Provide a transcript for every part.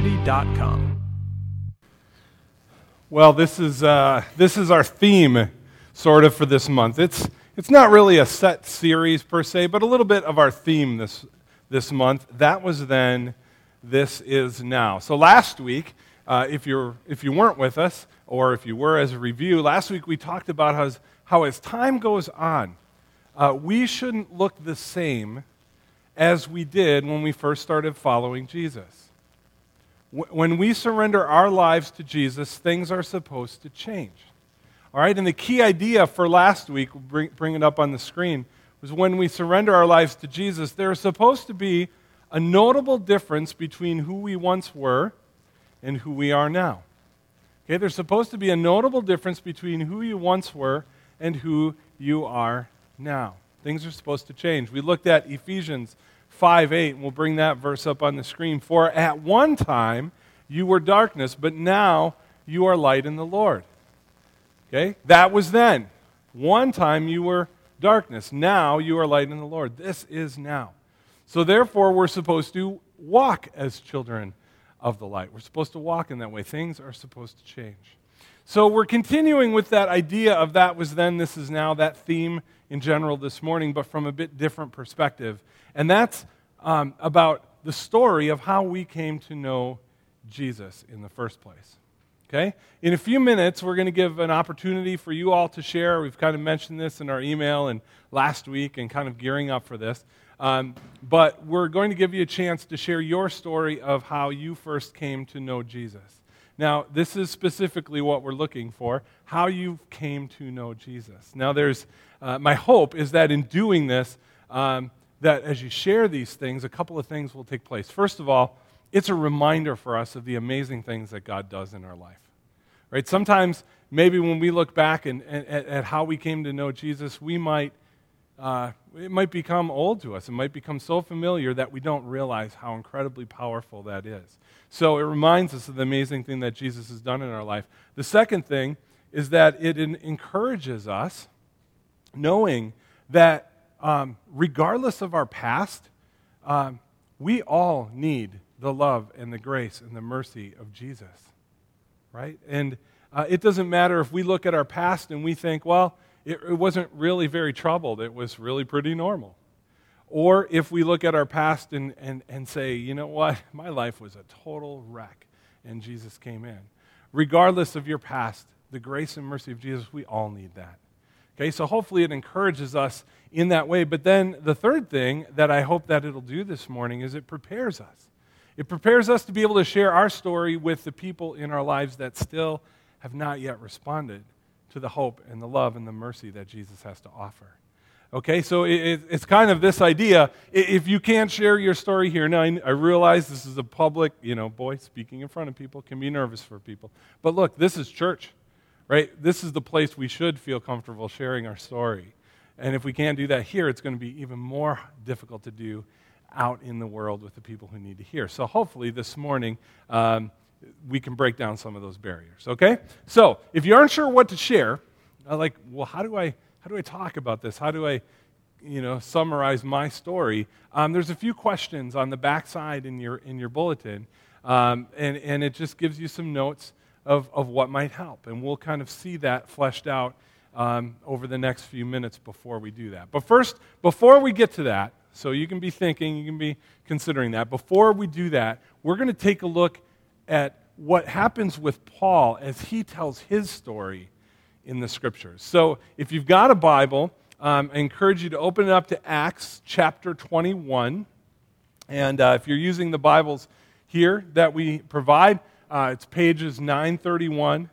biblecity.com. Well, this is our theme, sort of, for this month. It's not really a set series per se, but a little bit of our theme this month. That was then, this is now. So last week, if you weren't with us, or if you were as a review, last week we talked about how as time goes on, we shouldn't look the same as we did when we first started following Jesus. When we surrender our lives to Jesus, things are supposed to change. All right, and the key idea for last week, we'll bring it up on the screen, was when we surrender our lives to Jesus, there's supposed to be a notable difference between who we once were and who we are now. Okay, there's supposed to be a notable difference between who you once were and who you are now. Things are supposed to change. We looked at Ephesians 5:8, and we'll bring that verse up on the screen. For at one time you were darkness, but now you are light in the Lord. Okay? That was then. One time you were darkness. Now you are light in the Lord. This is now. So therefore, we're supposed to walk as children of the light. We're supposed to walk in that way. Things are supposed to change. So we're continuing with that idea of that was then, this is now, that theme in general this morning, but from a bit different perspective. And that's about the story of how we came to know Jesus in the first place. Okay? In a few minutes, we're going to give an opportunity for you all to share. We've kind of mentioned this in our email and last week and kind of gearing up for this. But we're going to give you a chance to share your story of how you first came to know Jesus. Now, this is specifically what we're looking for, how you came to know Jesus. Now, there's my hope is that in doing this, that as you share these things, a couple of things will take place. First of all, it's a reminder for us of the amazing things that God does in our life. Right? Sometimes, maybe when we look back at how we came to know Jesus, it might become old to us. It might become so familiar that we don't realize how incredibly powerful that is. So it reminds us of the amazing thing that Jesus has done in our life. The second thing is that it encourages us knowing that regardless of our past, we all need the love and the grace and the mercy of Jesus, right? And it doesn't matter if we look at our past and we think, well, it wasn't really very troubled. It was really pretty normal. Or if we look at our past and say, you know what, my life was a total wreck and Jesus came in. Regardless of your past, the grace and mercy of Jesus, we all need that. Okay, so hopefully it encourages us in that way. But then the third thing that I hope that it'll do this morning is it prepares us. It prepares us to be able to share our story with the people in our lives that still have not yet responded to the hope and the love and the mercy that Jesus has to offer. Okay, so it's kind of this idea. If you can't share your story here, now I realize this is a public, speaking in front of people can be nervous for people. But look, this is church. Right? This is the place we should feel comfortable sharing our story. And if we can't do that here, it's going to be even more difficult to do out in the world with the people who need to hear. So hopefully this morning we can break down some of those barriers. Okay? So if you aren't sure what to share, how do I talk about this? How do I summarize my story? There's a few questions on the backside in your bulletin, and it just gives you some notes of what might help. And we'll kind of see that fleshed out over the next few minutes before we do that. But first, before we get to that, so you can be thinking, you can be considering that, before we do that, we're going to take a look at what happens with Paul as he tells his story in the Scriptures. So if you've got a Bible, I encourage you to open it up to Acts chapter 21. And if you're using the Bibles here that we provide, it's pages 931,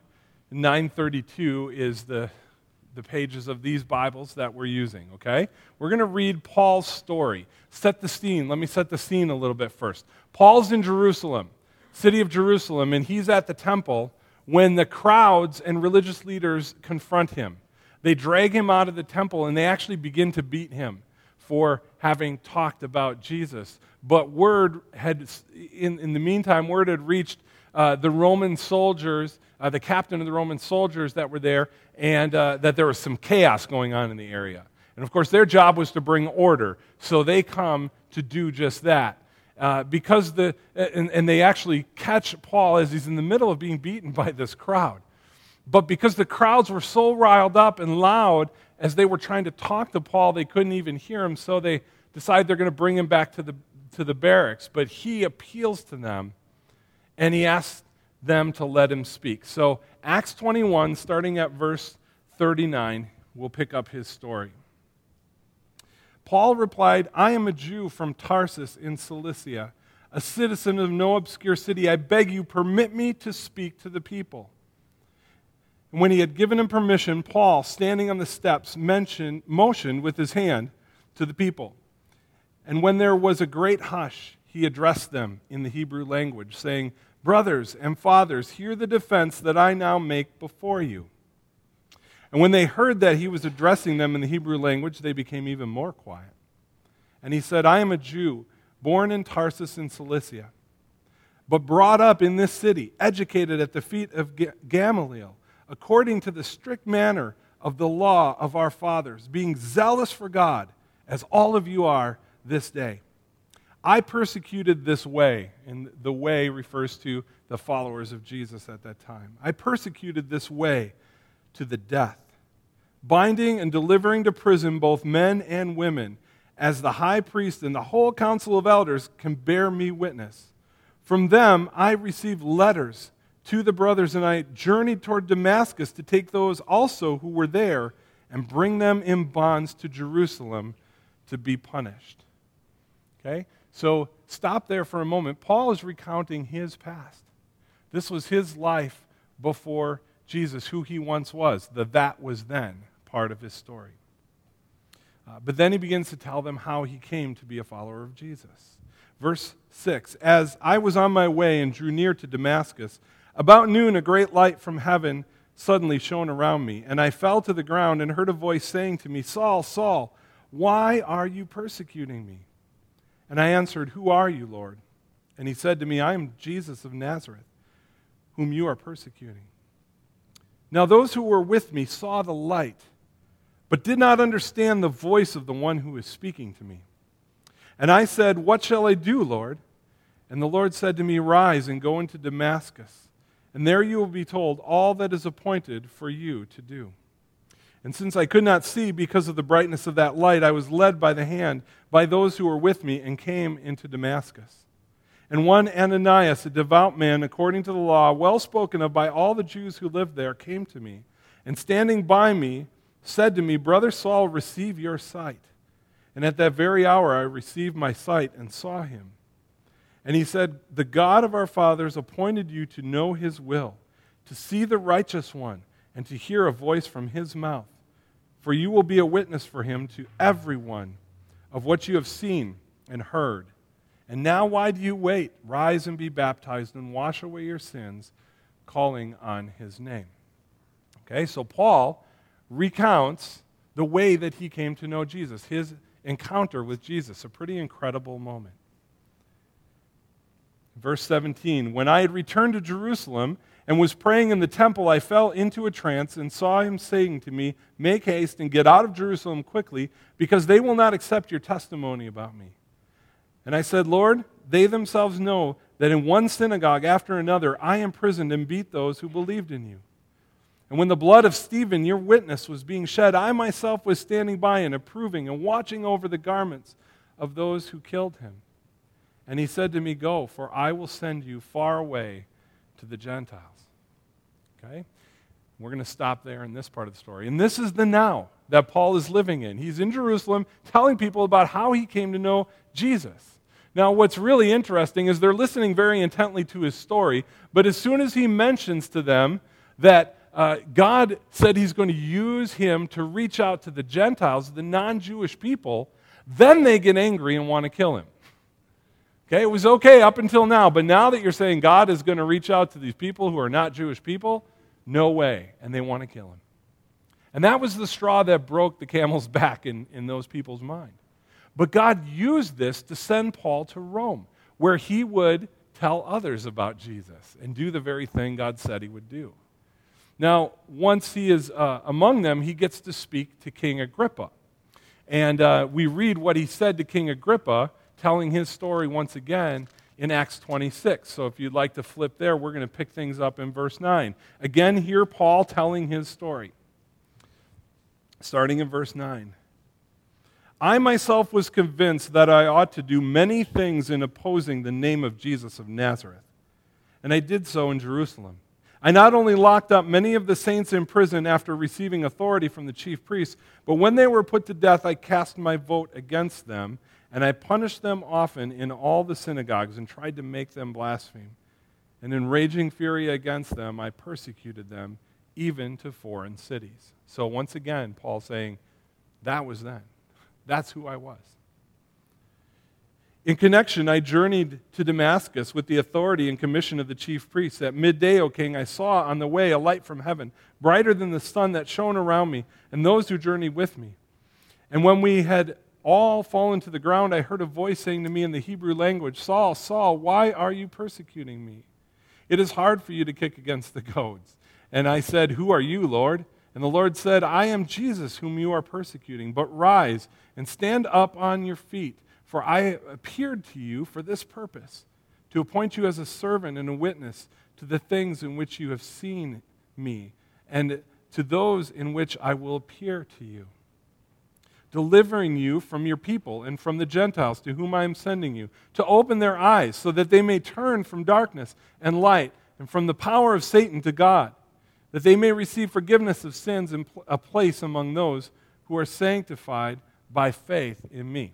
932 is the pages of these Bibles that we're using, okay? We're going to read Paul's story. Set the scene. Let me set the scene a little bit first. Paul's in Jerusalem, city of Jerusalem, and he's at the temple when the crowds and religious leaders confront him. They drag him out of the temple, and they actually begin to beat him for having talked about Jesus. But word had, in the meantime, word had reached the Roman soldiers, the captain of the Roman soldiers that were there, and that there was some chaos going on in the area. And of course, their job was to bring order, so they come to do just that. and they actually catch Paul as he's in the middle of being beaten by this crowd. But because the crowds were so riled up and loud as they were trying to talk to Paul, they couldn't even hear him, so they decide they're going to bring him back to the barracks. But he appeals to them, and he asks them to let him speak. So Acts 21, starting at verse 39, we'll pick up his story. Paul replied, "I am a Jew from Tarsus in Cilicia, a citizen of no obscure city. I beg you, permit me to speak to the people." And when he had given him permission, Paul, standing on the steps, motioned with his hand to the people. And when there was a great hush, he addressed them in the Hebrew language, saying, "Brothers and fathers, hear the defense that I now make before you." And when they heard that he was addressing them in the Hebrew language, they became even more quiet. And he said, "I am a Jew, born in Tarsus in Cilicia, but brought up in this city, educated at the feet of Gamaliel, according to the strict manner of the law of our fathers, being zealous for God, as all of you are this day. I persecuted this way," and the way refers to the followers of Jesus at that time. "I persecuted this way to the death, binding and delivering to prison both men and women, as the high priest and the whole council of elders can bear me witness. From them I received letters to the brothers, and I journeyed toward Damascus to take those also who were there and bring them in bonds to Jerusalem to be punished." Okay? So stop there for a moment. Paul is recounting his past. This was his life before Jesus, who he once was. The "that was then" part of his story. But then he begins to tell them how he came to be a follower of Jesus. Verse 6, "As I was on my way and drew near to Damascus, about noon a great light from heaven suddenly shone around me, and I fell to the ground and heard a voice saying to me, 'Saul, Saul, why are you persecuting me?' And I answered, 'Who are you, Lord?' And he said to me, 'I am Jesus of Nazareth, whom you are persecuting.' Now those who were with me saw the light, but did not understand the voice of the one who was speaking to me. And I said, 'What shall I do, Lord?' And the Lord said to me, 'Rise and go into Damascus, and there you will be told all that is appointed for you to do.' And since I could not see because of the brightness of that light, I was led by the hand by those who were with me and came into Damascus. And one Ananias, a devout man according to the law, well spoken of by all the Jews who lived there, came to me, and standing by me, said to me, 'Brother Saul, receive your sight.' And at that very hour I received my sight and saw him. And he said, 'The God of our fathers appointed you to know his will, to see the righteous one, and to hear a voice from his mouth. For you will be a witness for him to everyone of what you have seen and heard. And now why do you wait? Rise and be baptized and wash away your sins, calling on his name.'" Okay, so Paul recounts the way that he came to know Jesus, his encounter with Jesus, a pretty incredible moment. Verse 17, "When I had returned to Jerusalem and was praying in the temple, I fell into a trance and saw him saying to me, 'Make haste and get out of Jerusalem quickly, because they will not accept your testimony about me.' And I said, 'Lord, they themselves know that in one synagogue after another I imprisoned and beat those who believed in you. And when the blood of Stephen, your witness, was being shed, I myself was standing by and approving and watching over the garments of those who killed him.' And he said to me, 'Go, for I will send you far away to the Gentiles.'" Okay? We're going to stop there in this part of the story. And this is the now that Paul is living in. He's in Jerusalem telling people about how he came to know Jesus. Now, what's really interesting is they're listening very intently to his story, but as soon as he mentions to them that God said he's going to use him to reach out to the Gentiles, the non-Jewish people, then they get angry and want to kill him. Okay, it was okay up until now, but now that you're saying God is going to reach out to these people who are not Jewish people, no way, and they want to kill him. And that was the straw that broke the camel's back in those people's mind. But God used this to send Paul to Rome, where he would tell others about Jesus and do the very thing God said he would do. Now, once he is among them, he gets to speak to King Agrippa. And we read what he said to King Agrippa telling his story once again in Acts 26. So if you'd like to flip there, we're going to pick things up in verse 9. Again, hear Paul telling his story. Starting in verse 9. I myself was convinced that I ought to do many things in opposing the name of Jesus of Nazareth, and I did so in Jerusalem. I not only locked up many of the saints in prison after receiving authority from the chief priests, but when they were put to death, I cast my vote against them, and I punished them often in all the synagogues and tried to make them blaspheme. And in raging fury against them, I persecuted them, even to foreign cities. So once again, Paul saying, that was then. That's who I was. In connection, I journeyed to Damascus with the authority and commission of the chief priests. At midday, O king, I saw on the way a light from heaven, brighter than the sun that shone around me and those who journeyed with me. And when we had all fallen to the ground, I heard a voice saying to me in the Hebrew language, Saul, Saul, why are you persecuting me? It is hard for you to kick against the goads. And I said, who are you, Lord? And the Lord said, I am Jesus whom you are persecuting, but rise and stand up on your feet, for I appeared to you for this purpose, to appoint you as a servant and a witness to the things in which you have seen me, and to those in which I will appear to you, delivering you from your people and from the Gentiles to whom I am sending you, to open their eyes so that they may turn from darkness and light, and from the power of Satan to God, that they may receive forgiveness of sins and a place among those who are sanctified by faith in me.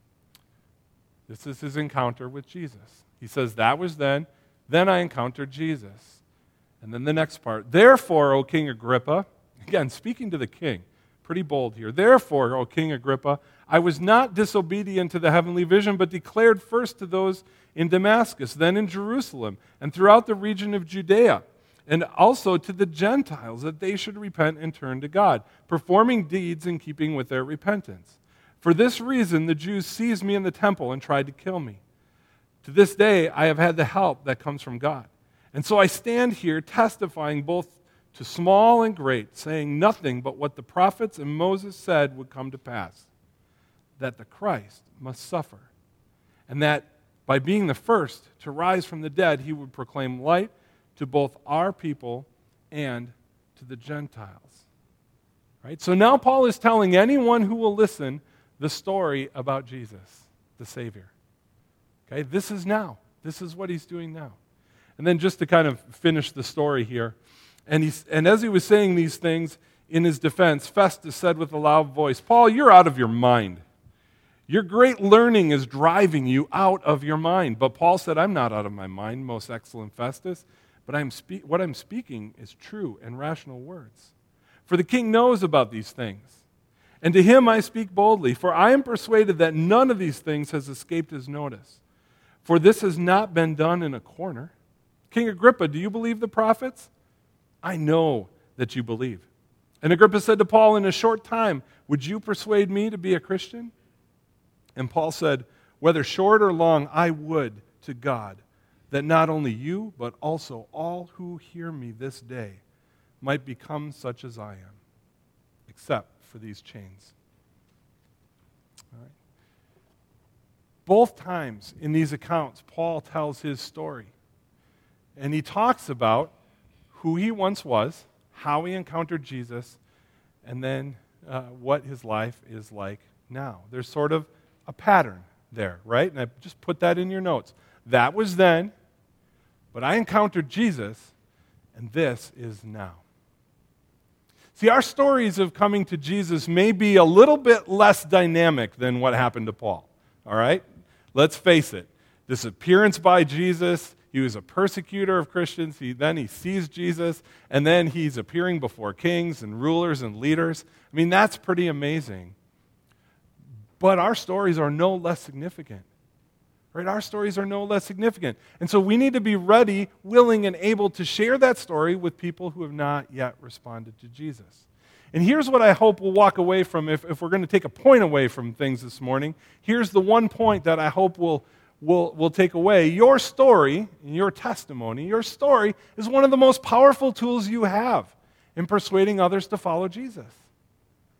This is his encounter with Jesus. He says, that was then I encountered Jesus. And then the next part, therefore, O King Agrippa, again, speaking to the king, pretty bold here. Therefore, O King Agrippa, I was not disobedient to the heavenly vision, but declared first to those in Damascus, then in Jerusalem, and throughout the region of Judea, and also to the Gentiles, that they should repent and turn to God, performing deeds in keeping with their repentance. For this reason, the Jews seized me in the temple and tried to kill me. To this day, I have had the help that comes from God. And so I stand here testifying both to small and great, saying nothing but what the prophets and Moses said would come to pass, that the Christ must suffer, and that by being the first to rise from the dead, he would proclaim light to both our people and to the Gentiles. Right? So now Paul is telling anyone who will listen the story about Jesus, the Savior. Okay? This is now. This is what he's doing now. And then just to kind of finish the story here, and as he was saying these things in his defense, Festus said with a loud voice, Paul, you're out of your mind. Your great learning is driving you out of your mind. But Paul said, I'm not out of my mind, most excellent Festus, but what I'm speaking is true and rational words. For the king knows about these things, and to him I speak boldly, for I am persuaded that none of these things has escaped his notice. For this has not been done in a corner. King Agrippa, do you believe the prophets? I know that you believe. And Agrippa said to Paul, in a short time, would you persuade me to be a Christian? And Paul said, whether short or long, I would to God, that not only you, but also all who hear me this day might become such as I am, except for these chains. All right. Both times in these accounts, Paul tells his story. And he talks about who he once was, how he encountered Jesus, and then what his life is like now. There's sort of a pattern there, right? And I just put that in your notes. That was then, but I encountered Jesus, and this is now. See, our stories of coming to Jesus may be a little bit less dynamic than what happened to Paul, all right? Let's face it. This appearance by Jesus, he was a persecutor of Christians. Then he sees Jesus, and then he's appearing before kings and rulers and leaders. I mean, that's pretty amazing. But our stories are no less significant. Right? Our stories are no less significant. And so we need to be ready, willing, and able to share that story with people who have not yet responded to Jesus. And here's what I hope we'll walk away from if we're going to take a point away from things this morning. Here's the one point that I hope we'll take away. Your story, your testimony, your story is one of the most powerful tools you have in persuading others to follow Jesus.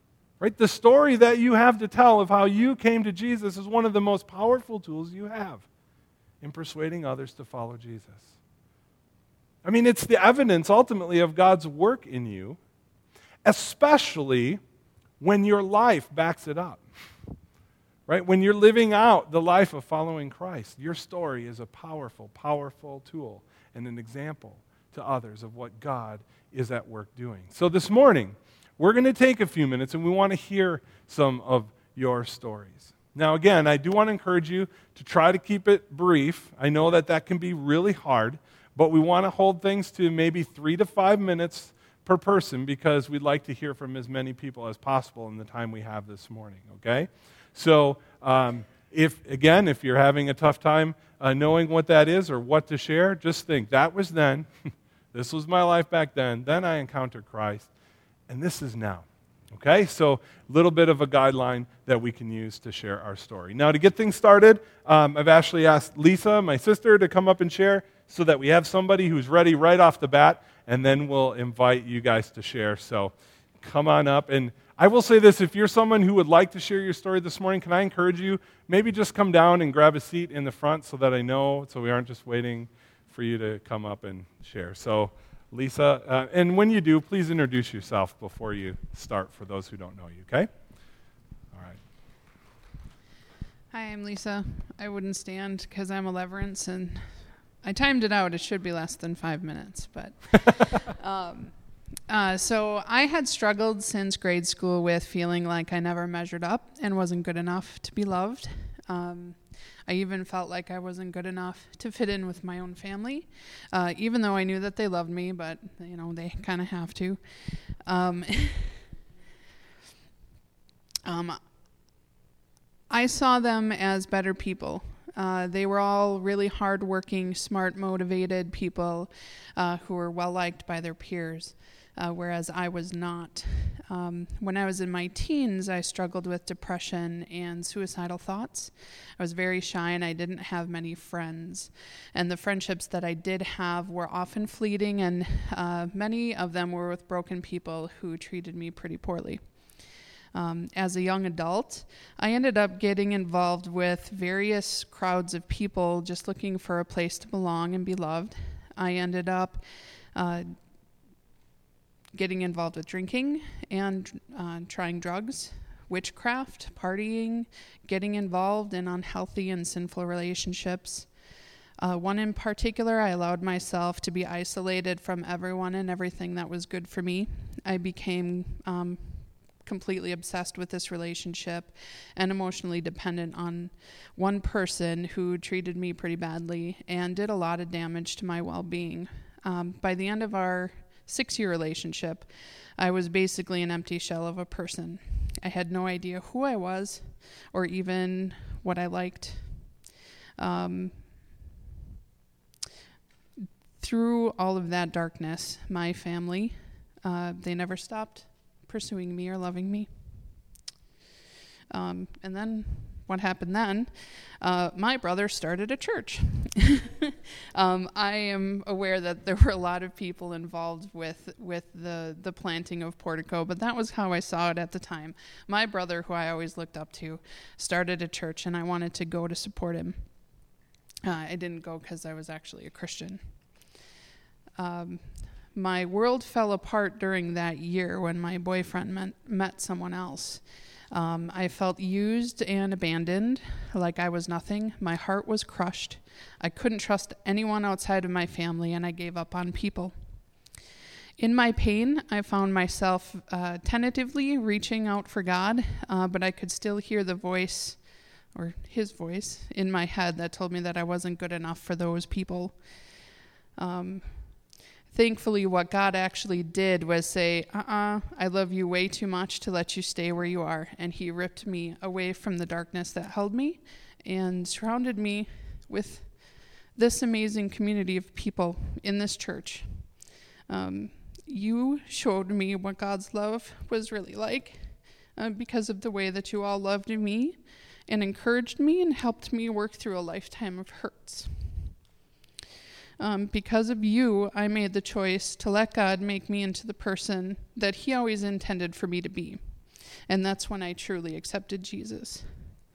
Right? The story that you have to tell of how you came to Jesus is one of the most powerful tools you have in persuading others to follow Jesus. I mean, it's the evidence ultimately of God's work in you, especially when your life backs it up. Right? When you're living out the life of following Christ, your story is a powerful, powerful tool and an example to others of what God is at work doing. So this morning, we're going to take a few minutes and we want to hear some of your stories. Now again, I do want to encourage you to try to keep it brief. I know that can be really hard, but we want to hold things to maybe 3 to 5 minutes per person because we'd like to hear from as many people as possible in the time we have this morning, okay? So if you're having a tough time knowing what that is or what to share, just think, that was then, this was my life back then I encountered Christ, and this is now. Okay, so a little bit of a guideline that we can use to share our story. Now, to get things started, I've actually asked Lisa, my sister, to come up and share so that we have somebody who's ready right off the bat, and then we'll invite you guys to share. So come on up. And I will say this, if you're someone who would like to share your story this morning, can I encourage you, maybe just come down and grab a seat in the front so that I know, so we aren't just waiting for you to come up and share. So Lisa, and when you do, please introduce yourself before you start for those who don't know you, okay? All right. Hi, I'm Lisa. I wouldn't stand because I'm a Leverance, and I timed it out. It should be less than 5 minutes, but so I had struggled since grade school with feeling like I never measured up and wasn't good enough to be loved. I even felt like I wasn't good enough to fit in with my own family, even though I knew that they loved me, but, they kind of have to. I saw them as better people. They were all really hardworking, smart, motivated people who were well-liked by their peers, whereas I was not. When I was in my teens, I struggled with depression and suicidal thoughts. I was very shy and I didn't have many friends. And the friendships that I did have were often fleeting, and many of them were with broken people who treated me pretty poorly. As a young adult, I ended up getting involved with various crowds of people just looking for a place to belong and be loved. I ended up getting involved with drinking and trying drugs, witchcraft, partying, getting involved in unhealthy and sinful relationships. One in particular, I allowed myself to be isolated from everyone and everything that was good for me. I became completely obsessed with this relationship and emotionally dependent on one person who treated me pretty badly and did a lot of damage to my well-being. By the end of our 6-year relationship, I was basically an empty shell of a person. I had no idea who I was or even what I liked. Through all of that darkness, my family, they never stopped pursuing me or loving me. And then what happened then? My brother started a church. I am aware that there were a lot of people involved with the planting of Portico, but that was how I saw it at the time. My brother, who I always looked up to, started a church, and I wanted to go to support him. I didn't go because I was actually a Christian. My world fell apart during that year when my boyfriend met someone else. I felt used and abandoned, like I was nothing. My heart was crushed. I couldn't trust anyone outside of my family, and I gave up on people. In my pain, I found myself tentatively reaching out for God, but I could still hear the voice, or his voice, in my head that told me that I wasn't good enough for those people. Thankfully, what God actually did was say, I love you way too much to let you stay where you are. And he ripped me away from the darkness that held me and surrounded me with this amazing community of people in this church. You showed me what God's love was really like because of the way that you all loved me and encouraged me and helped me work through a lifetime of hurts. Because of you, I made the choice to let God make me into the person that he always intended for me to be. And that's when I truly accepted Jesus.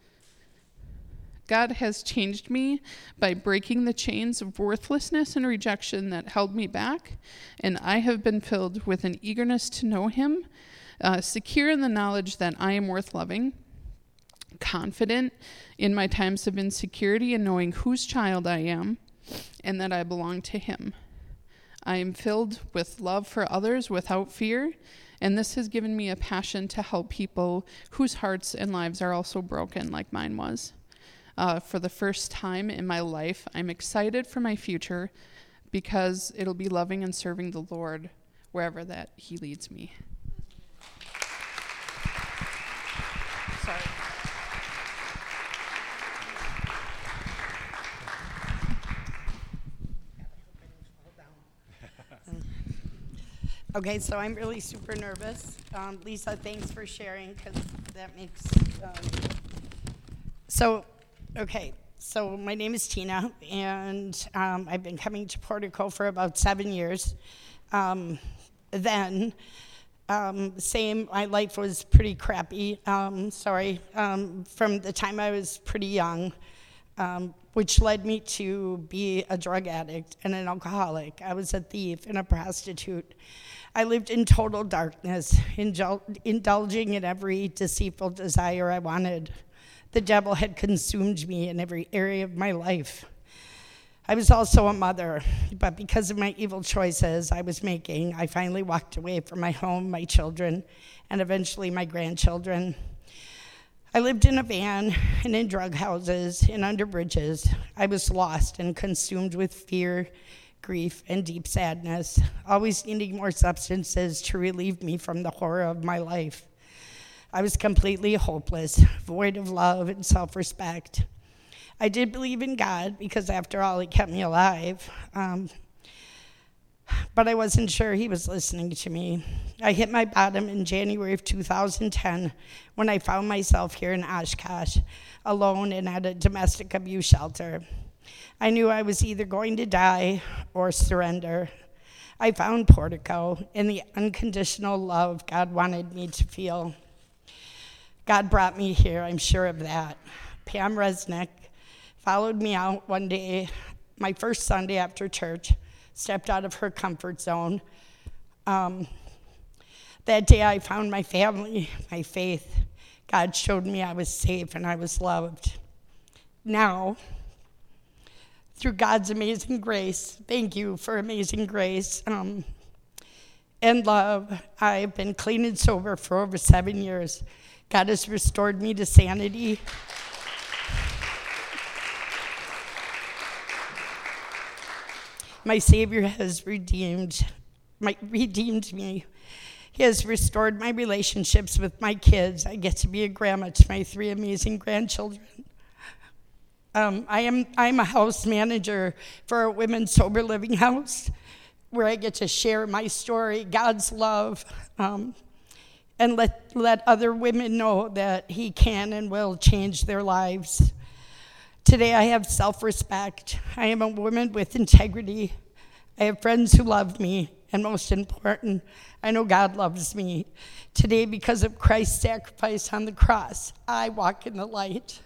God has changed me by breaking the chains of worthlessness and rejection that held me back, and I have been filled with an eagerness to know him, secure in the knowledge that I am worth loving, confident in my times of insecurity and knowing whose child I am, and that I belong to him. I am filled with love for others without fear, and this has given me a passion to help people whose hearts and lives are also broken like mine was. For the first time in my life, I'm excited for my future because it'll be loving and serving the Lord wherever that he leads me. Sorry. Okay, so I'm really super nervous. Lisa, thanks for sharing, because that makes... So my name is Tina, and I've been coming to Portico for about 7 years. My life was pretty crappy, from the time I was pretty young, which led me to be a drug addict and an alcoholic. I was a thief and a prostitute. I lived in total darkness, indulging in every deceitful desire I wanted. The devil had consumed me in every area of my life. I was also a mother, but because of my evil choices I was making, I finally walked away from my home, my children, and eventually my grandchildren. I lived in a van and in drug houses and under bridges. I was lost and consumed with fear, grief, and deep sadness, always needing more substances to relieve me from the horror of my life. I was completely hopeless, void of love and self-respect. I did believe in God because, after all, he kept me alive, but I wasn't sure he was listening to me. I hit my bottom in January of 2010 when I found myself here in Oshkosh, alone and at a domestic abuse shelter. I knew I was either going to die or surrender. I found Portico and the unconditional love God wanted me to feel. God brought me here, I'm sure of that. Pam Resnick followed me out one day, my first Sunday after church, stepped out of her comfort zone. That day I found my family, my faith. God showed me I was safe and I was loved. Now, through God's amazing grace, thank you for amazing grace, and love, I've been clean and sober for over 7 years. God has restored me to sanity. My Savior has redeemed me. He has restored my relationships with my kids. I get to be a grandma to my 3 amazing grandchildren. I'm a house manager for a women's sober living house where I get to share my story, God's love, and let other women know that he can and will change their lives. Today I have self-respect. I am a woman with integrity. I have friends who love me, and most important, I know God loves me. Today, because of Christ's sacrifice on the cross, I walk in the light.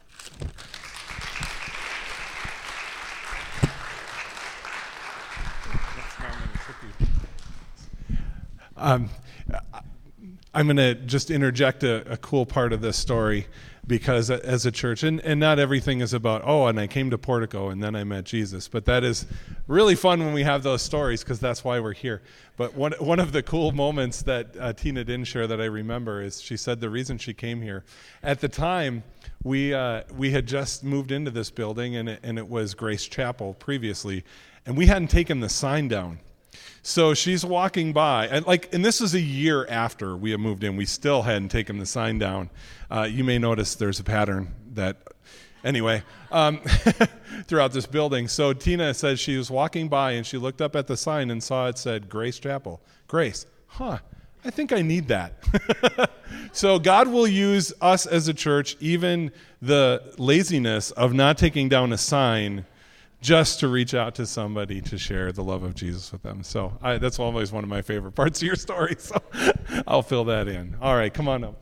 I'm going to just interject a cool part of this story, because as a church, and not everything is about, and I came to Portico and then I met Jesus, but that is really fun when we have those stories, because that's why we're here. But one of the cool moments that Tina didn't share that I remember is she said the reason she came here, at the time we had just moved into this building, and it was Grace Chapel previously, and we hadn't taken the sign down. So she's walking by, and this is a year after we had moved in. We still hadn't taken the sign down. You may notice there's a pattern throughout this building. So Tina says she was walking by, and she looked up at the sign and saw it said Grace Chapel. Grace, I think I need that. So God will use us as a church, even the laziness of not taking down a sign, just to reach out to somebody to share the love of Jesus with them. So that's always one of my favorite parts of your story, so I'll fill that in. All right, come on up.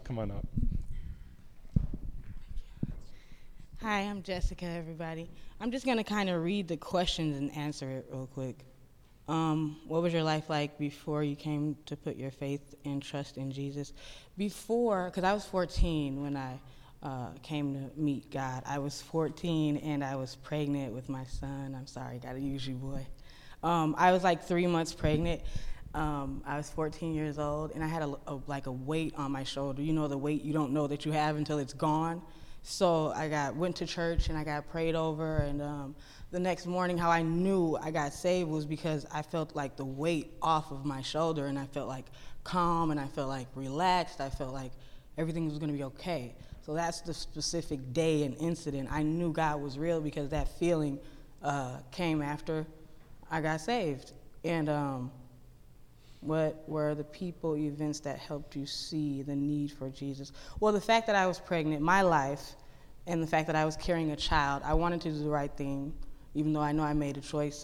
Hi, I'm Jessica, everybody. I'm just going to kind of read the questions and answer it real quick. What was your life like before you came to put your faith and trust in Jesus? Before, because I was 14 when I came to meet God. I was 14 and I was pregnant with my son. I'm sorry, gotta use you, boy. I was like 3 months pregnant. I was 14 years old and I had a weight on my shoulder. You know the weight you don't know that you have until it's gone. So I went to church and I got prayed over, and the next morning how I knew I got saved was because I felt like the weight off of my shoulder, and I felt like calm, and I felt like relaxed. I felt like everything was going to be okay. So that's the specific day and incident. I knew God was real because that feeling came after I got saved. And what were the people, events that helped you see the need for Jesus? Well, the fact that I was pregnant, my life, and the fact that I was carrying a child, I wanted to do the right thing, even though I know I made a choice,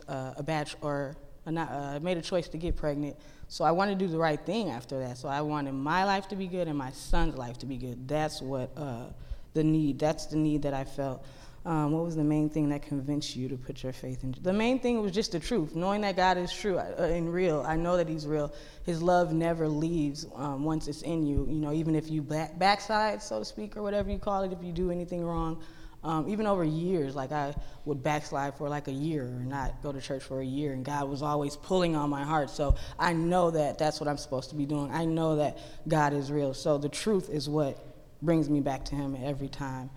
I made a choice to get pregnant. So I wanted to do the right thing after that. So I wanted my life to be good and my son's life to be good. That's what the need that I felt. What was the main thing that convinced you to put your faith in? The main thing was just the truth, knowing that God is true and real. I know that he's real. His love never leaves once it's in you. You know, even if you backslide, so to speak, or whatever you call it, if you do anything wrong, even over years, like I would backslide for like a year or not go to church for a year, and God was always pulling on my heart. So I know that that's what I'm supposed to be doing. I know that God is real. So the truth is what brings me back to him every time.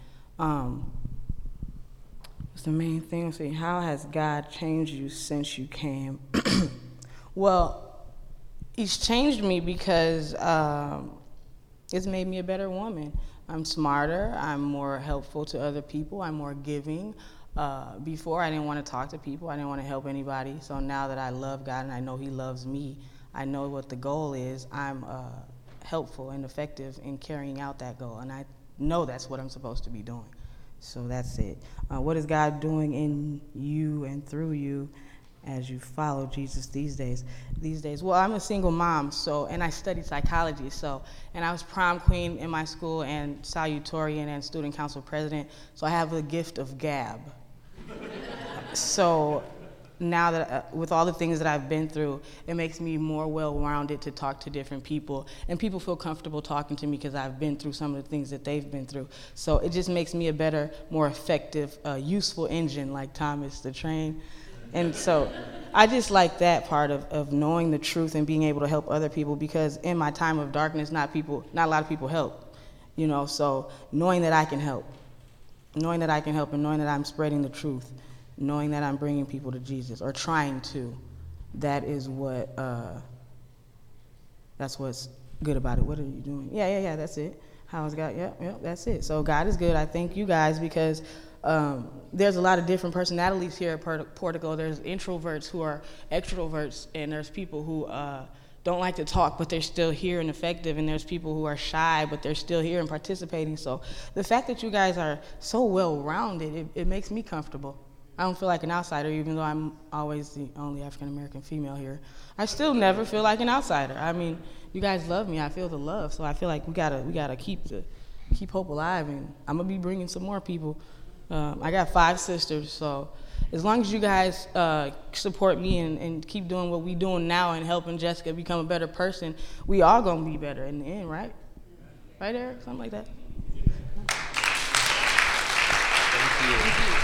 The main thing, see, how has God changed you since you came? Well, he's changed me because it's made me a better woman. I'm smarter, I'm more helpful to other people, I'm more giving. Before, I didn't want to talk to people, I didn't want to help anybody. So now that I love God and I know he loves me, I know what the goal is. I'm helpful and effective in carrying out that goal, and I know that's what I'm supposed to be doing. So that's it. What is God doing in you and through you as you follow Jesus these days? Well, I'm a single mom, and I studied psychology, and I was prom queen in my school and salutatorian and student council president, so I have the gift of gab. So now that with all the things that I've been through, it makes me more well-rounded to talk to different people, and people feel comfortable talking to me because I've been through some of the things that they've been through. So it just makes me a better, more effective, useful engine like Thomas the Train. And so I just like that part of knowing the truth and being able to help other people, because in my time of darkness, not a lot of people help, you know. So knowing that I can help, and knowing that I'm spreading the truth, knowing that I'm bringing people to Jesus, or trying to, that is what, that's what's good about it. What are you doing? Yeah, that's it. How is God? Yeah, that's it. So God is good. I thank you guys, because there's a lot of different personalities here at Portico. There's introverts who are extroverts, and there's people who don't like to talk, but they're still here and effective, and there's people who are shy, but they're still here and participating. So the fact that you guys are so well-rounded, it makes me comfortable. I don't feel like an outsider, even though I'm always the only African-American female here. I still never feel like an outsider. I mean, you guys love me. I feel the love. So I feel like we gotta keep hope alive, and I'm gonna be bringing some more people. I got 5 sisters, so as long as you guys support me and keep doing what we doing now and helping Jessica become a better person, we all gonna be better in the end, right? Right, Eric? Something like that. Thank you.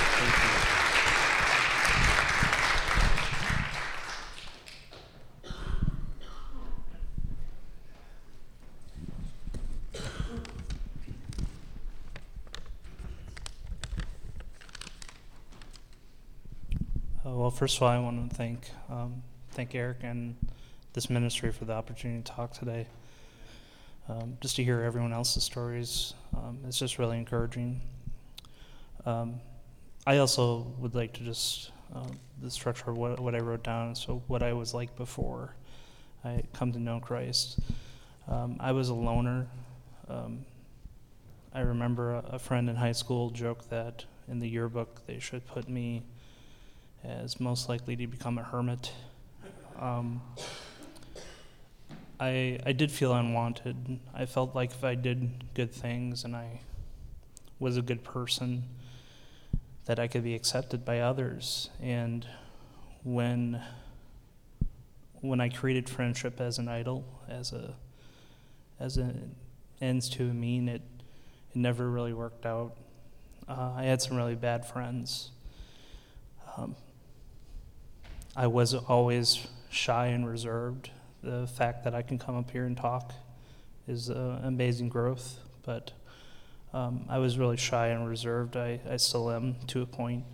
Well, first of all, I want to thank Eric and this ministry for the opportunity to talk today. Just to hear everyone else's stories, it's just really encouraging. I also would like to just, the structure of what I wrote down, so what I was like before I come to know Christ. I was a loner. I remember a friend in high school joked that in the yearbook they should put me as most likely to become a hermit. I did feel unwanted. I felt like if I did good things and I was a good person, that I could be accepted by others. And when I created friendship as an idol, as an ends to a mean, it never really worked out. I had some really bad friends. I was always shy and reserved. The fact that I can come up here and talk is amazing growth, but I was really shy and reserved. I still am to a point.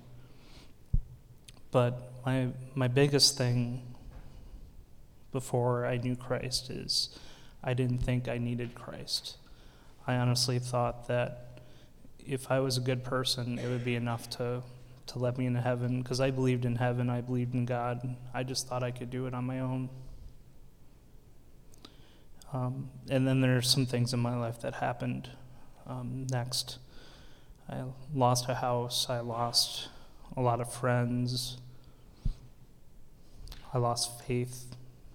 But my biggest thing before I knew Christ is I didn't think I needed Christ. I honestly thought that if I was a good person, it would be enough to let me into heaven, because I believed in heaven, I believed in God. I just thought I could do it on my own. And then there are some things in my life that happened next. I lost a house, I lost a lot of friends, I lost faith.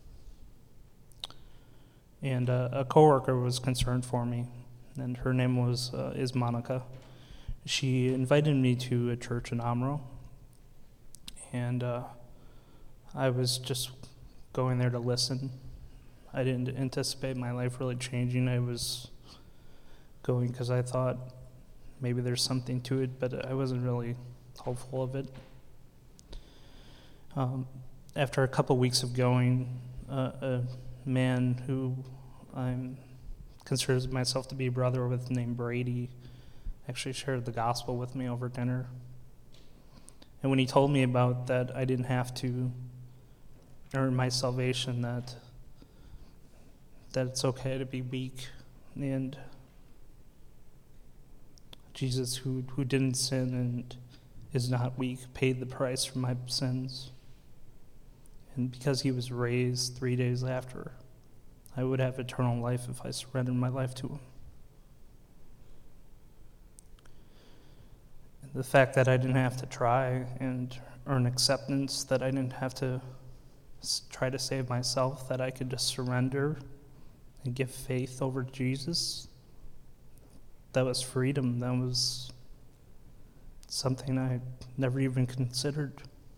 And a coworker was concerned for me, and her name is Monica. She invited me to a church in Amro, and I was just going there to listen. I didn't anticipate my life really changing. I was going because I thought maybe there's something to it, but I wasn't really hopeful of it. After a couple weeks of going, a man who I'm considers myself to be a brother with, named Brady, actually shared the gospel with me over dinner. And when he told me about that, I didn't have to earn my salvation, that it's okay to be weak, and Jesus, who didn't sin and is not weak, paid the price for my sins. And because he was raised 3 days after, I would have eternal life if I surrendered my life to him. And the fact that I didn't have to try and earn acceptance, that I didn't have to try to save myself, that I could just surrender and give faith over Jesus, that was freedom. That was something I never even considered.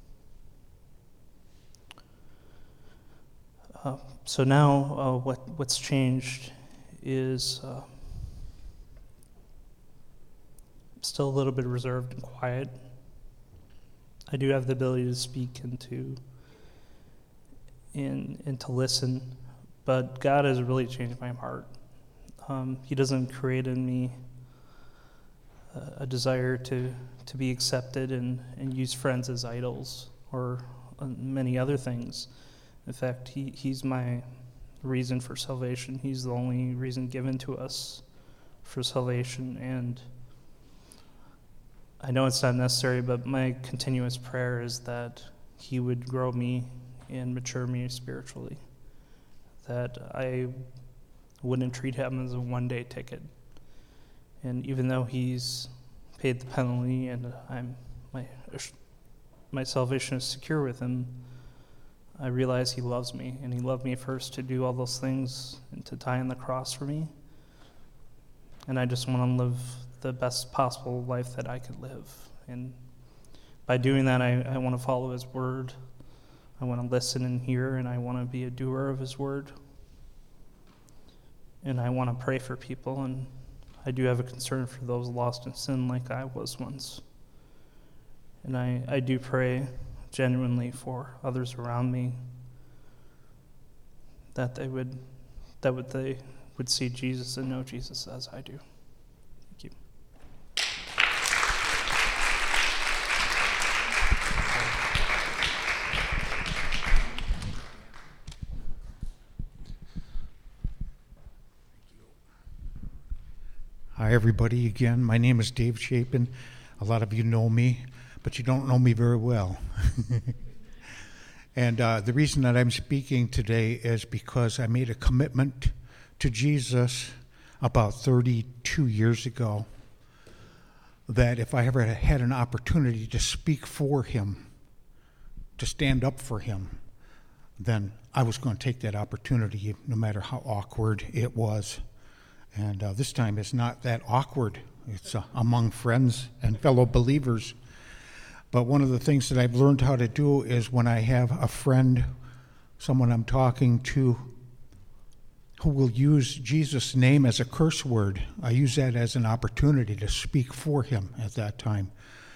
So now what's changed is I'm still a little bit reserved and quiet. I do have the ability to speak and to listen, but God has really changed my heart. He doesn't create in me a desire to be accepted and use friends as idols or many other things. In fact, he's my reason for salvation. He's the only reason given to us for salvation. And I know it's not necessary, but my continuous prayer is that he would grow me and mature me spiritually, that I wouldn't treat him as a one-day ticket. And even though he's paid the penalty and my salvation is secure with him, I realize he loves me, and he loved me first to do all those things and to die on the cross for me. And I just want to live the best possible life that I could live. And by doing that, I want to follow his word. I want to listen and hear, and I want to be a doer of his word. And I want to pray for people, and I do have a concern for those lost in sin like I was once. And I do pray genuinely for others around me, that they would see Jesus and know Jesus as I do. Thank you. Hi, everybody. Again, my name is Dave Chapin. A lot of you know me, but you don't know me very well. And the reason that I'm speaking today is because I made a commitment to Jesus about 32 years ago, that if I ever had an opportunity to speak for him, to stand up for him, then I was going to take that opportunity no matter how awkward it was. And this time it's not that awkward. It's among friends and fellow believers. But one of the things that I've learned how to do is when I have a friend, someone I'm talking to, who will use Jesus' name as a curse word, I use that as an opportunity to speak for him at that time.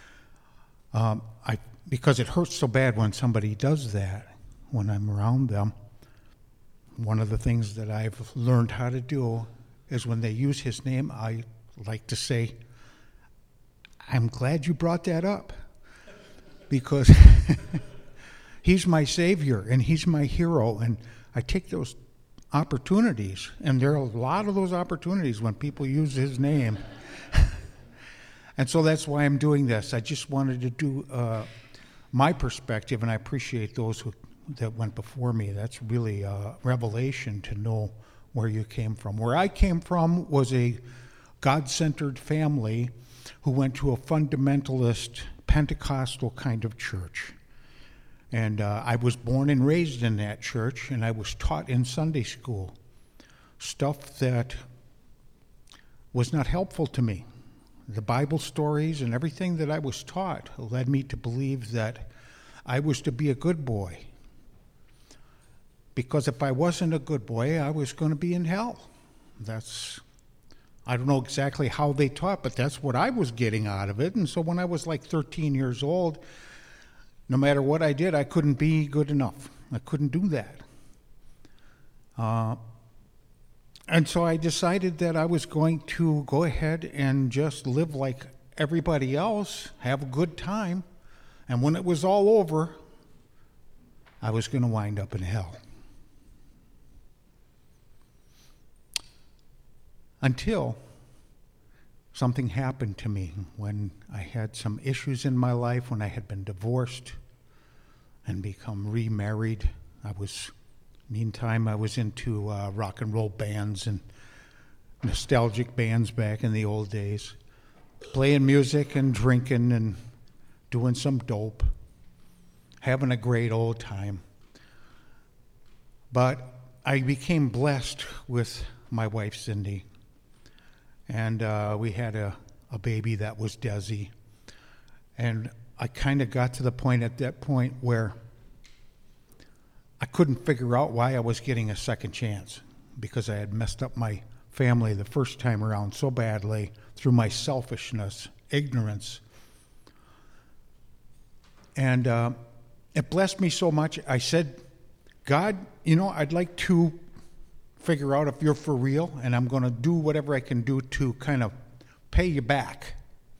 Because it hurts so bad when somebody does that, when I'm around them. One of the things that I've learned how to do is when they use his name, I like to say, I'm glad you brought that up, because he's my Savior and he's my hero, and I take those opportunities, and there are a lot of those opportunities when people use his name. And so that's why I'm doing this. I just wanted to do my perspective, and I appreciate those that went before me. That's really a revelation to know where you came from. Where I came from was a God-centered family who went to a fundamentalist Pentecostal kind of church. And I was born and raised in that church, and I was taught in Sunday school stuff that was not helpful to me. The Bible stories and everything that I was taught led me to believe that I was to be a good boy. Because if I wasn't a good boy, I was going to be in hell. I don't know exactly how they taught, but that's what I was getting out of it. And so when I was like 13 years old, no matter what I did, I couldn't be good enough. I couldn't do that. And so I decided that I was going to go ahead and just live like everybody else, have a good time, and when it was all over, I was going to wind up in hell. Until something happened to me when I had some issues in my life, when I had been divorced and become remarried. Meantime, I was into rock and roll bands and nostalgic bands back in the old days, playing music and drinking and doing some dope, having a great old time. But I became blessed with my wife, Cindy, and we had a baby that was Desi. And I kind of got to the point at that point where I couldn't figure out why I was getting a second chance, because I had messed up my family the first time around so badly through my selfishness, ignorance. And it blessed me so much. I said, God, I'd like to figure out if you're for real, and I'm going to do whatever I can do to kind of pay you back.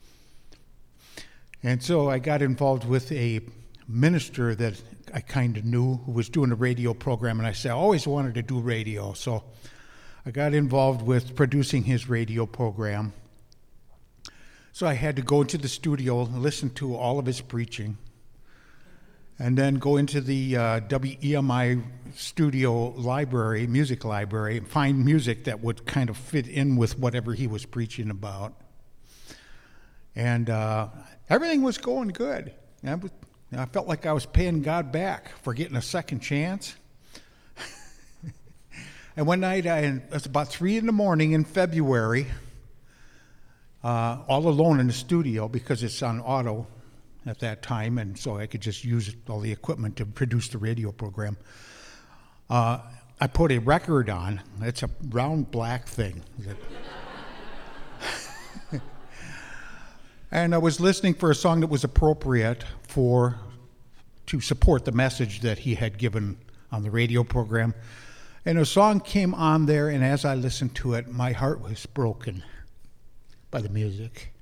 And so I got involved with a minister that I kind of knew who was doing a radio program, and I said, I always wanted to do radio. So I got involved with producing his radio program. So I had to go into the studio and listen to all of his preaching, and then go into the WEMI studio library, music library, and find music that would kind of fit in with whatever he was preaching about. And everything was going good. I felt like I was paying God back for getting a second chance. And one night, it was about 3 a.m. in February, all alone in the studio because it's on auto at that time, and so I could just use all the equipment to produce the radio program. I put a record on. It's a round black thing. And I was listening for a song that was appropriate to support the message that he had given on the radio program. And a song came on there, and as I listened to it, my heart was broken by the music.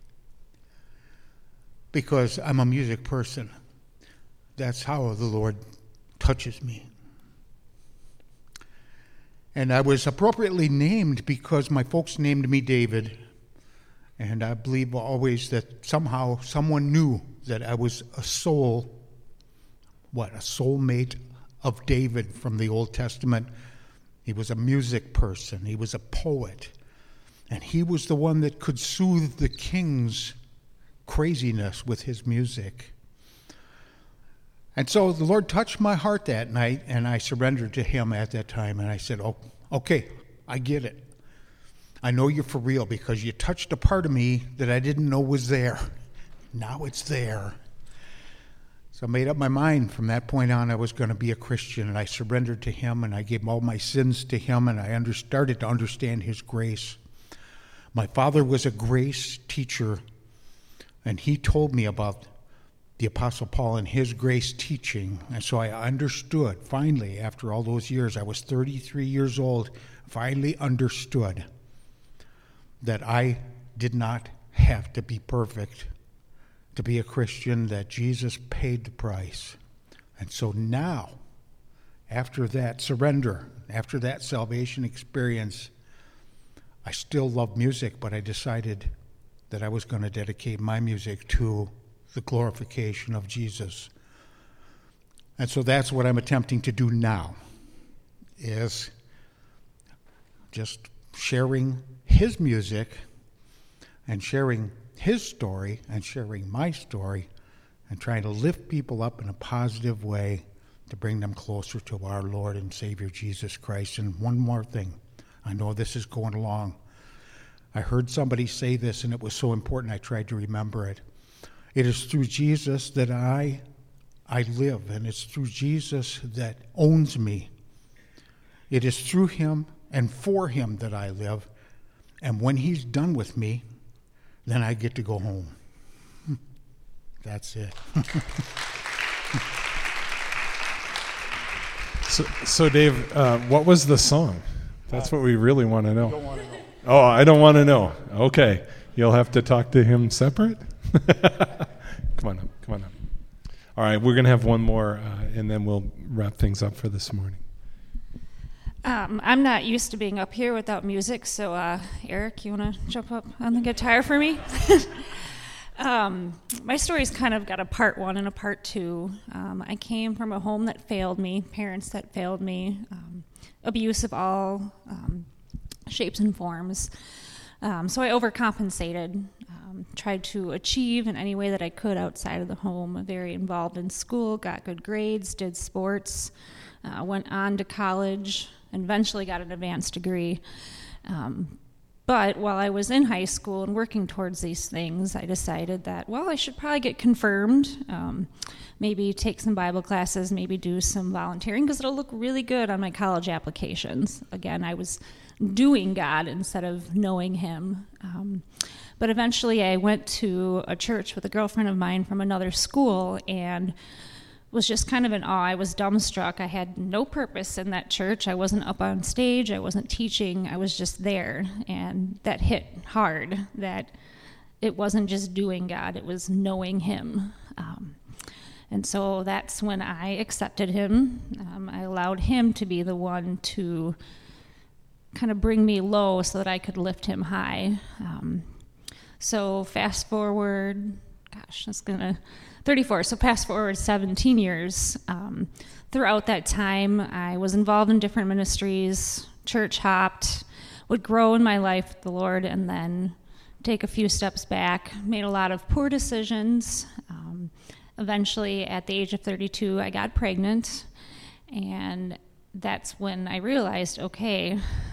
Because I'm a music person. That's how the Lord touches me. And I was appropriately named because my folks named me David. And I believe always that somehow someone knew that I was a soulmate of David from the Old Testament. He was a music person. He was a poet. And he was the one that could soothe the king's craziness with his music. And so the Lord touched my heart that night, and I surrendered to him at that time. And I said, oh, okay, I get it. I know you're for real because you touched a part of me that I didn't know was there. Now it's there. So I made up my mind from that point on I was going to be a Christian, and I surrendered to him, and I gave all my sins to him, and I started to understand his grace. My father was a grace teacher, and he told me about the Apostle Paul and his grace teaching. And so I understood, finally, after all those years, I was 33 years old, finally understood that I did not have to be perfect to be a Christian, that Jesus paid the price. And so now, after that surrender, after that salvation experience, I still love music, but I decided that I was going to dedicate my music to the glorification of Jesus. And so that's what I'm attempting to do now, is just sharing his music and sharing his story and sharing my story and trying to lift people up in a positive way to bring them closer to our Lord and Savior Jesus Christ. And one more thing. I know this is going along. I heard somebody say this, and it was so important I tried to remember it. It is through Jesus that I live, and it's through Jesus that owns me. It is through him and for him that I live, and when he's done with me, then I get to go home. That's it. So Dave, what was the song? That's what we really want to know. Don't want to know. Oh, I don't want to know. Okay. You'll have to talk to him separate? Come on up. All right, we're going to have one more, and then we'll wrap things up for this morning. I'm not used to being up here without music, so Eric, you want to jump up on the guitar for me? My story's kind of got a part one and a part two. I came from a home that failed me, parents that failed me, abuse of all shapes and forms. So I overcompensated, tried to achieve in any way that I could outside of the home. Very involved in school, got good grades, did sports, went on to college, and eventually got an advanced degree. But while I was in high school and working towards these things, I decided that, well, I should probably get confirmed, maybe take some Bible classes, maybe do some volunteering, because it'll look really good on my college applications. Again, I was doing God instead of knowing him. But eventually I went to a church with a girlfriend of mine from another school and was just kind of in awe. I was dumbstruck. I had no purpose in that church. I wasn't up on stage. I wasn't teaching. I was just there. And that hit hard, that it wasn't just doing God, it was knowing him. And so that's when I accepted him. I allowed him to be the one to kind of bring me low so that I could lift him high. So fast forward, that's going to 34. So fast forward 17 years. Throughout that time, I was involved in different ministries, church hopped, would grow in my life with the Lord, and then take a few steps back, made a lot of poor decisions. Eventually, at the age of 32, I got pregnant, and that's when I realized, okay,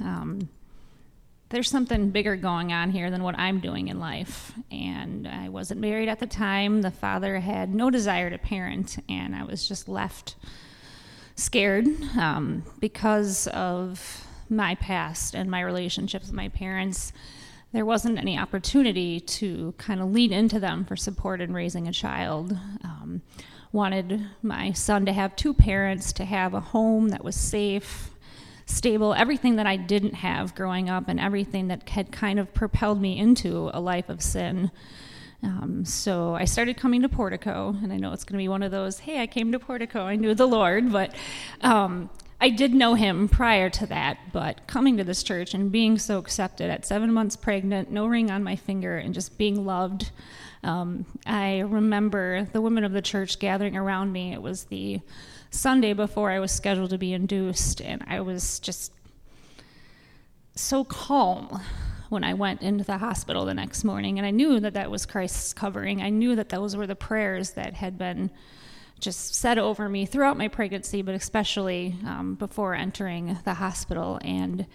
there's something bigger going on here than what I'm doing in life. And I wasn't married at the time. The father had no desire to parent, and I was just left scared because of my past and my relationships with my parents. There wasn't any opportunity to kind of lean into them for support in raising a child. Wanted my son to have two parents, to have a home that was safe, stable, everything that I didn't have growing up and everything that had kind of propelled me into a life of sin. So I started coming to Portico, and I know it's going to be one of those, hey, I came to Portico, I knew the Lord, but I did know him prior to that. But coming to this church and being so accepted at 7 months pregnant, no ring on my finger, and just being loved, I remember the women of the church gathering around me. It was the Sunday before I was scheduled to be induced, and I was just so calm when I went into the hospital the next morning, and I knew that that was Christ's covering. I knew that those were the prayers that had been just said over me throughout my pregnancy, but especially before entering the hospital. And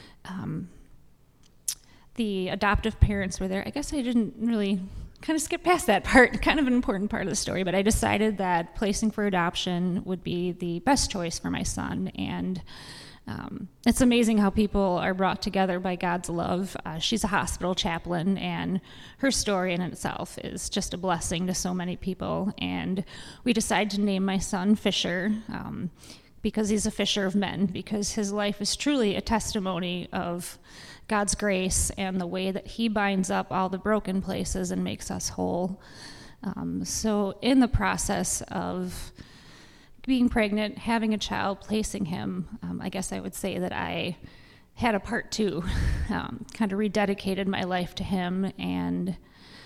the adoptive parents were there. I guess I didn't really kind of skip past that part, kind of an important part of the story, but I decided that placing for adoption would be the best choice for my son. And it's amazing how people are brought together by God's love. She's a hospital chaplain, and her story in itself is just a blessing to so many people. And we decided to name my son Fisher because he's a fisher of men, because his life is truly a testimony of God's grace and the way that he binds up all the broken places and makes us whole. So in the process of being pregnant, having a child, placing him, I guess I would say that I had a part two, kind of rededicated my life to him, and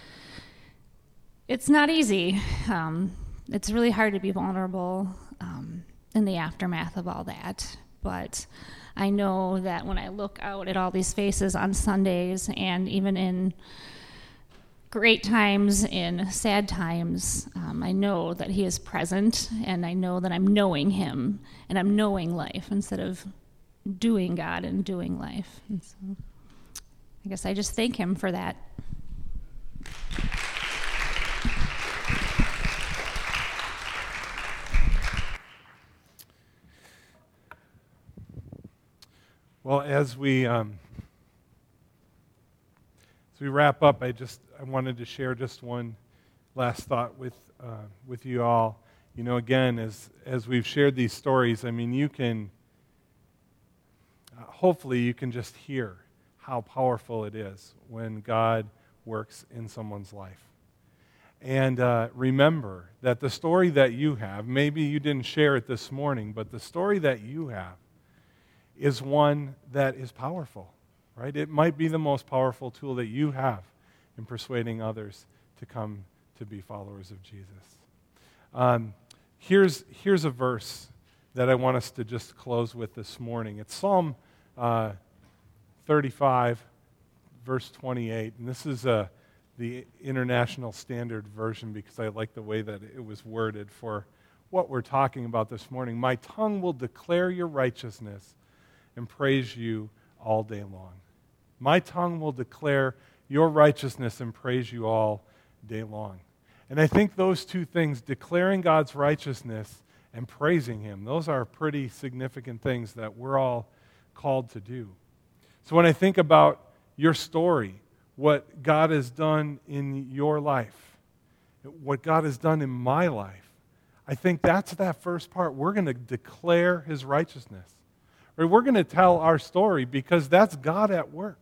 it's not easy. It's really hard to be vulnerable in the aftermath of all that, but I know that when I look out at all these faces on Sundays, and even in great times, in sad times, I know that he is present, and I know that I'm knowing him, and I'm knowing life instead of doing God and doing life. And so I guess I just thank him for that. Well, as we wrap up, I wanted to share just one last thought with you all. You know, again, as we've shared these stories, I mean, you can hopefully you can just hear how powerful it is when God works in someone's life. And remember that the story that you have, maybe you didn't share it this morning, but the story that you have is one that is powerful, right? It might be the most powerful tool that you have in persuading others to come to be followers of Jesus. Here's a verse that I want us to just close with this morning. It's Psalm 35, verse 28, and this is the International Standard Version because I like the way that it was worded for what we're talking about this morning. My tongue will declare your righteousness and praise you all day long. My tongue will declare your righteousness and praise you all day long. And I think those two things, declaring God's righteousness and praising Him, those are pretty significant things that we're all called to do. So when I think about your story, what God has done in your life, what God has done in my life, I think that's that first part. We're going to declare His righteousness. Or we're going to tell our story because that's God at work,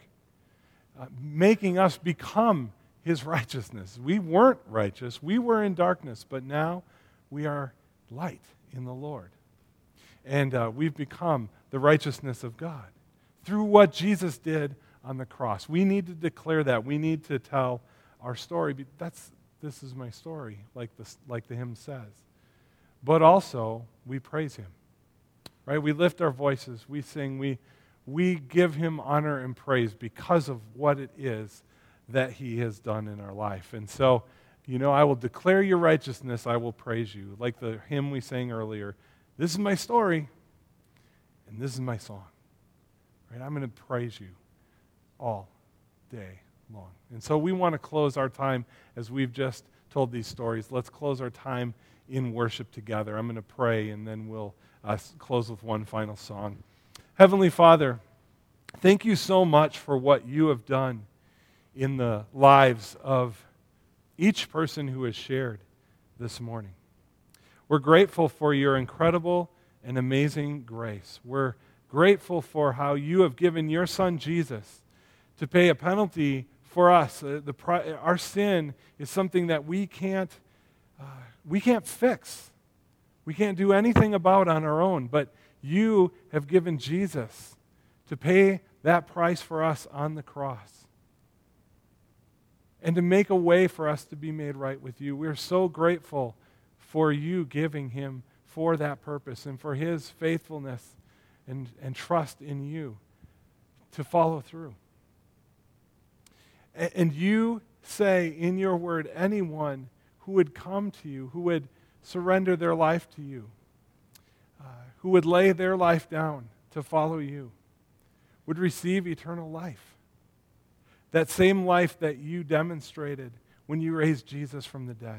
making us become His righteousness. We weren't righteous. We were in darkness, but now we are light in the Lord. And we've become the righteousness of God through what Jesus did on the cross. We need to declare that. We need to tell our story. This is my story, like the hymn says. But also, we praise Him. Right? We lift our voices, we sing, we give Him honor and praise because of what it is that He has done in our life. And so, I will declare your righteousness, I will praise you. Like the hymn we sang earlier, this is my story, and this is my song. Right? I'm going to praise you all day long. And so we want to close our time as we've just told these stories. Let's close our time in worship together. I'm going to pray, and then we'll close with one final song. Heavenly Father, thank you so much for what you have done in the lives of each person who has shared this morning. We're grateful for your incredible and amazing grace. We're grateful for how you have given your Son Jesus to pay a penalty for us. Our sin is something that we can't fix. We can't do anything about on our own, but you have given Jesus to pay that price for us on the cross and to make a way for us to be made right with you. We're so grateful for you giving Him for that purpose and for His faithfulness and trust in you to follow through. And you say in your word, anyone who would come to you, who would surrender their life to you, who would lay their life down to follow you, would receive eternal life. That same life that you demonstrated when you raised Jesus from the dead.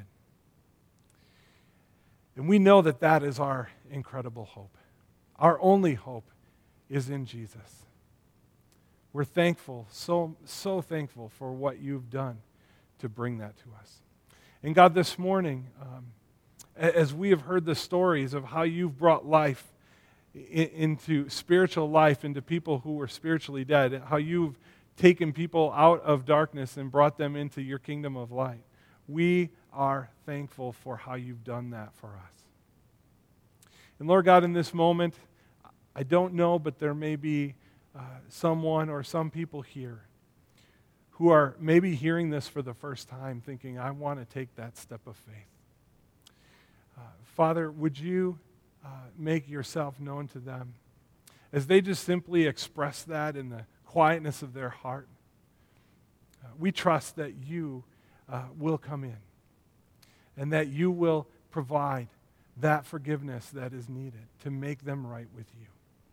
And we know that that is our incredible hope. Our only hope is in Jesus. We're thankful, so thankful for what you've done to bring that to us. And God, this morning, as we have heard the stories of how you've brought life into spiritual life, into people who were spiritually dead, how you've taken people out of darkness and brought them into your kingdom of light, we are thankful for how you've done that for us. And Lord God, in this moment, I don't know, but there may be someone or some people here who are maybe hearing this for the first time, thinking, I want to take that step of faith. Father, would you make yourself known to them as they just simply express that in the quietness of their heart? We trust that you will come in and that you will provide that forgiveness that is needed to make them right with you.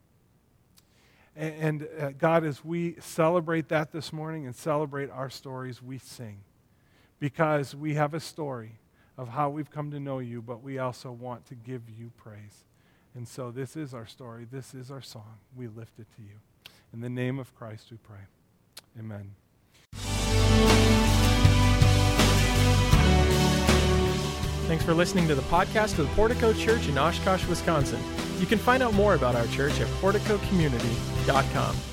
And God, as we celebrate that this morning and celebrate our stories, we sing because we have a story of how we've come to know you, but we also want to give you praise. And so this is our story. This is our song. We lift it to you. In the name of Christ we pray. Amen. Thanks for listening to the podcast of the Portico Church in Oshkosh, Wisconsin. You can find out more about our church at porticocommunity.com.